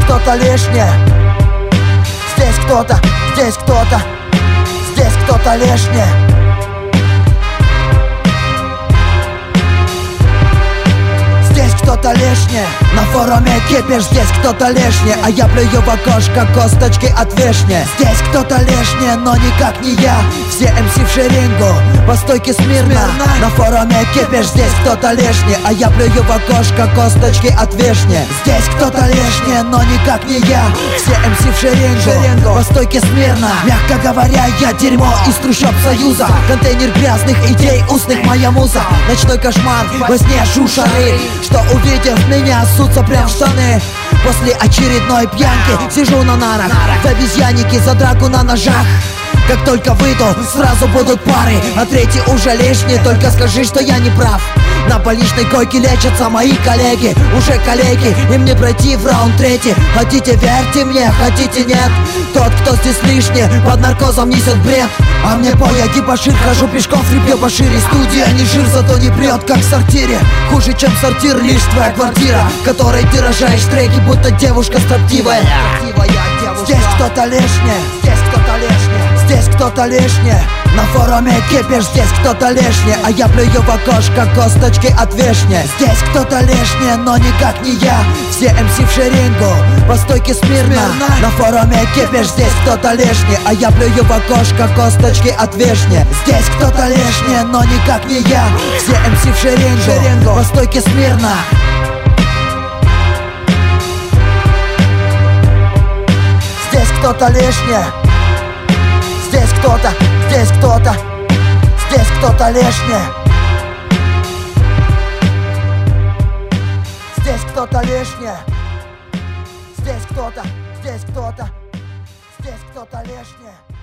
кто-то лишнее. Здесь кто-то, здесь кто-то, здесь кто-то лишнее. Здесь кто-то лишнее. На форуме кипиш, здесь кто-то лишнее. А я плюю в окошко косточки от вишни. Здесь кто-то лишнее, но никак не я. Все МС в шерингу, по стойке смирно. На форуме кипиш, здесь кто-то лишнее. А я плюю в окошко косточки от вишни. Здесь кто-то лишнее, но никак не я. Все МС в шерингу, по стойке смирно. Мягко говоря, я дерьмо из трущоб Союза. Контейнер грязных идей, устных моя муза. Ночной кошмар, во сне шушары. Что увидев меня, ссутся прям в штаны. После очередной пьянки сижу на нарах в обезьяннике за драку на ножах. Как только выйду, сразу будут пары, а третий уже лишний, только скажи, что я не прав. На больничной койке лечатся мои коллеги, уже коллеги, им не пройти в раунд третий. Хотите, верьте мне, хотите, нет. Тот, кто здесь лишний, под наркозом несет бред. А мне пой, я дебошир, хожу пешком в хребе пошире. Студия не жир, зато не прет, как в сортире. Хуже, чем сортир, лишь твоя квартира, в которой ты рожаешь треки, будто девушка строптивая. Здесь кто-то лишний, здесь кто-то лишний, здесь кто-то лишний. На форуме кипиш, здесь кто-то лишний. А я плюю в окошко косточки от вишни. Здесь кто-то лишний, но никак не я. Все МС в шерингу, по стойке смирно. На форуме кипиш, здесь кто-то лишний. А я плюю в окошко косточки от вишни. Здесь кто-то лишний, но никак не я. Все МС в шерингу, по стойке смирно. Здесь кто-то лишнее. Здесь кто-то, здесь кто-то, здесь кто-то лишнее. Здесь кто-то лишнее. Здесь кто-то, здесь кто-то, здесь кто-то лишнее.